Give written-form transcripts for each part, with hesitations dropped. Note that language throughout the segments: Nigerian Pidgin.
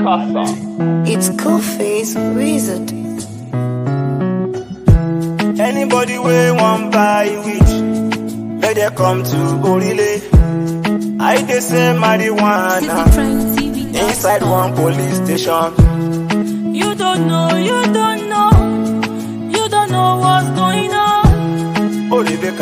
It's Coolface Wizard. Anybody wey wan buy weed, make dem come to Orile. I dey sell marijuana inside one police station. You don't know what's going on. Oh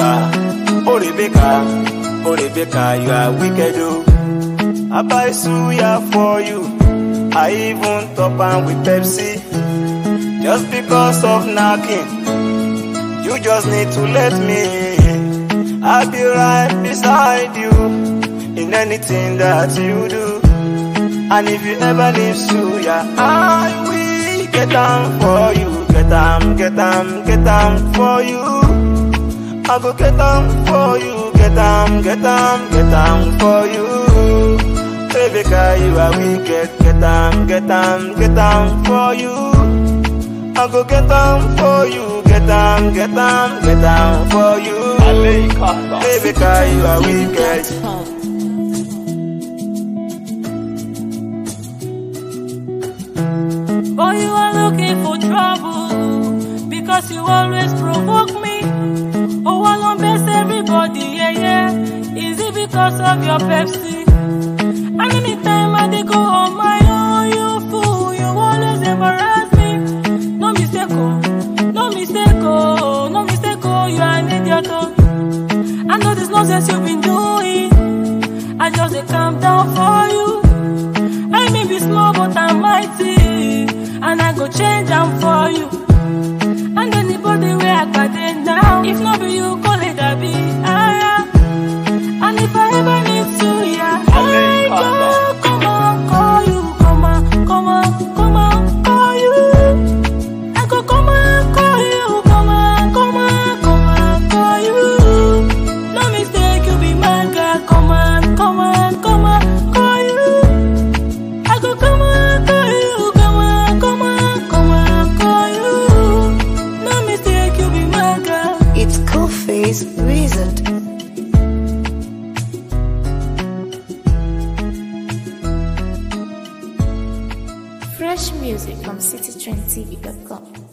Rebecca, you are wicked oh. I buy suya for you, I even top am with Pepsi. Just because of knocking, you just need to let me. I'll be right beside you in anything that you do. And if you ever need suya, I will get down for you. Get down for you. I go get down for you. Get down for you. Rebecca, you are wicked. Get down for you. I go get down for you. Get down for you. Rebecca, you are wicked. Boy, you are looking for trouble because you always provoke me. Oh, I won't best everybody, yeah. Is it because of your Pepsi? And anytime I dey go on my own, you fool, you always embarrass me. No mistake, you are an idiot. I know this nonsense you've been doing. I just dey calm down for you. I may be small, but I'm mighty. And I go change them for you. And anybody where I got it now, if not be you, call it a be. And if I ever need to, yeah, I go come on, call you. Come on, call you. I go come on, call you. Come on, call you. No mistake, you be my girl. Come on, call you. I go come on, call you. Come on, call you. No mistake, you be my girl. It's Coolface Wizard. Fresh music from citytrendtv.com.